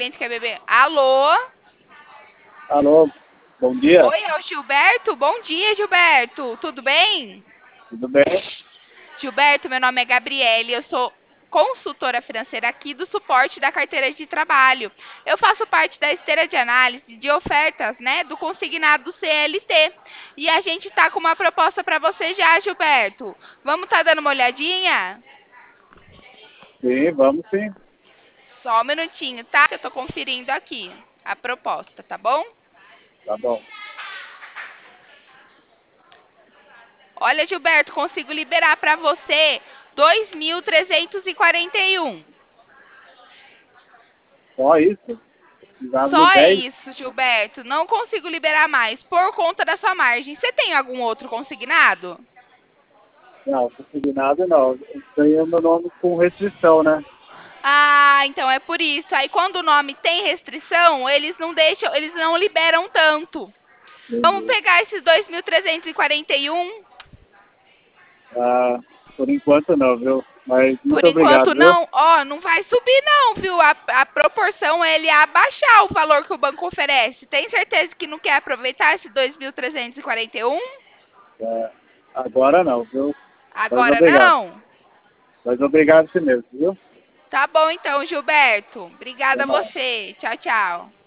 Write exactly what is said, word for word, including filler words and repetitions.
cliente quer beber. Alô? Alô, bom dia, Oi, é o Gilberto? Bom dia, Gilberto. Tudo bem? tudo bem? Gilberto, meu nome é Gabriele, eu sou consultora financeira aqui do suporte da carteira de trabalho. Eu faço parte da esteira de análise de ofertas, né, do consignado do C L T. E a gente tá com uma proposta para você já, Gilberto. Vamos tá dando uma olhadinha? Sim, vamos sim, Só um minutinho, tá? Eu tô conferindo aqui a proposta, tá bom? tá bom. Olha, Gilberto, consigo liberar para você dois mil trezentos e quarenta e um. Só isso? Precisava de Só é dez? isso, Gilberto. Não consigo liberar mais por conta da sua margem. Você tem algum outro consignado? Não, consignado não. Tem o meu nome com restrição, né? Ah, então é por isso. Aí quando o nome tem restrição, eles não deixam, eles não liberam tanto. Vamos Entendi. pegar esses dois mil trezentos e quarenta e um. Ah, por enquanto não, viu? Mas Por muito enquanto obrigado, viu? não, ó, não vai subir não, viu? A, a proporção é ele abaixar o valor que o banco oferece. Tem certeza que não quer aproveitar esse dois mil trezentos e quarenta e um? É, agora não, viu? Mas Agora obrigado. não? Mas obrigado sim mesmo, viu? Tá bom então, Gilberto. Obrigada Até a mais. você. Tchau, tchau.